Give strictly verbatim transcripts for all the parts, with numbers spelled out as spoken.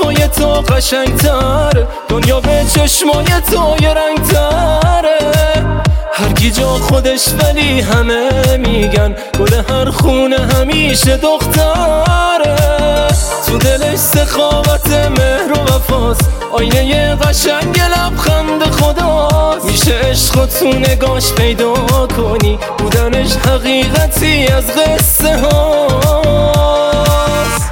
چشمای تو قشنگتره، دنیا به چشمای تو یه رنگ تره. هر کی جا خودش ولی همه میگن گل هر خونه همیشه دختره. تو دلش سخاوت مهر و وفاست، آینه قشنگ لبخند خداست. میشه عشق تو نگاش پیدا کنی، بودنش حقیقتی از قصه هاست.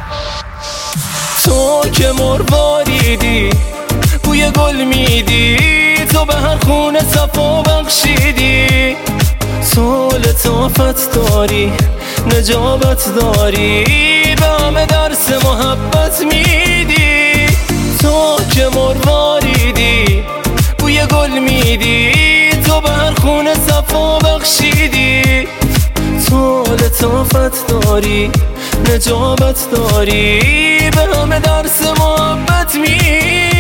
تو که مرواریدی بوی گل میدی، تو به هر خونه صفا بخشیدی. تو لطافت داری، نجابت داری، به همه درس محبت میدی. تو که مرواریدی بوی گل میدی، تو به هر خونه صفا بخشیدی. تو لطافت داری، نجابت داری، به همه درس محبت میدی.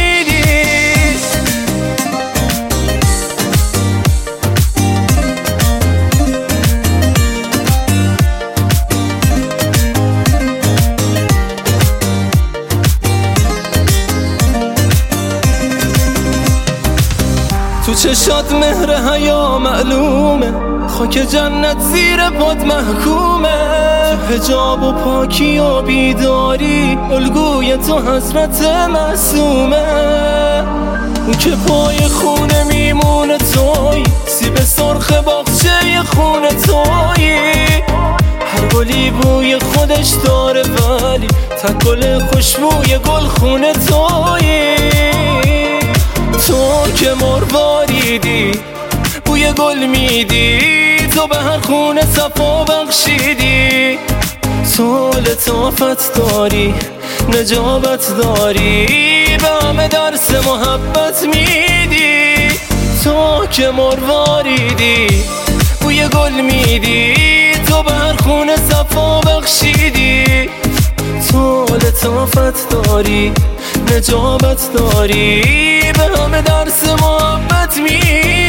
تو چشات مهر حیا معلومه، خاک جنت زیر پات محکومه. تو حجاب و پاکی و بیداری، الگوی تو حضرت معصومه. اون که پای خونه میمونه توی، سیب سرخ باغچه خونه توی. هر گلی بوی خودش داره ولی تک گل خوشبوی گل خونه توی. تو که مرواریدی بوی گل میدی، تو به هر خونه صفا بخشیدی. تو لطافت داری، نجابت داری، به همه درس محبت میدی. تو که مرواریدی بوی گل میدی، تو به هر خونه صفا بخشیدی. تو لطافت داری، نجابت داری، به همه درس محبت میدی.